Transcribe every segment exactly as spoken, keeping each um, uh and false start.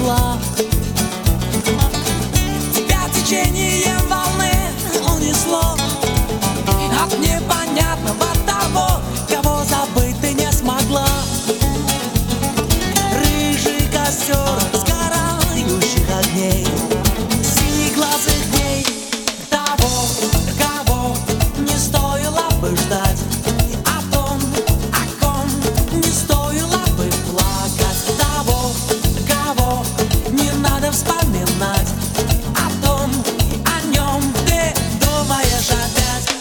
смогла. Тебя течением волны унесло от непонятного того, кого забыть ты не смогла. Рыжий костер сгорающих огней, синеглазых дней, того, кого не стоило бы ждать, о том, о ком не стоило бы плакать, того, кого не надо вспоминать, о том, о нем ты думаешь опять.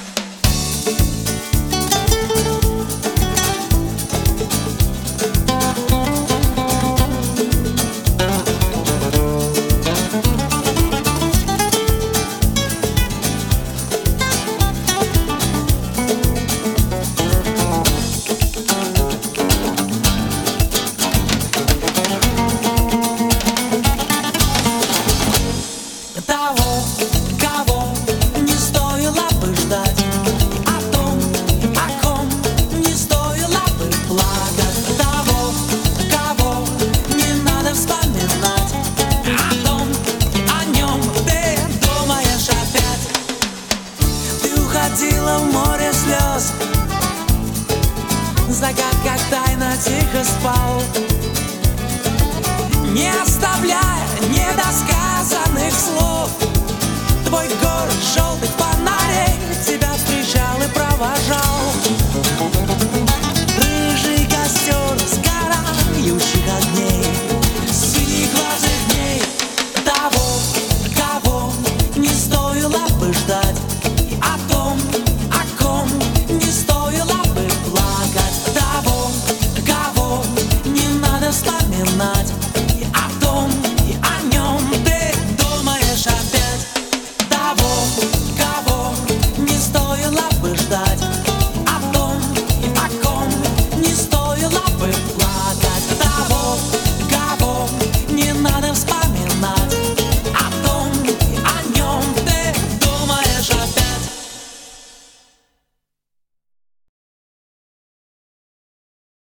Того, кого не стоило бы ждать, о том, о ком не стоило бы плакать, того, кого не надо вспоминать, о том, о нем ты думаешь опять. Ты уходила в море слез, загадка тайна тихо спал, не оставляя недосказанных слов. Твой голос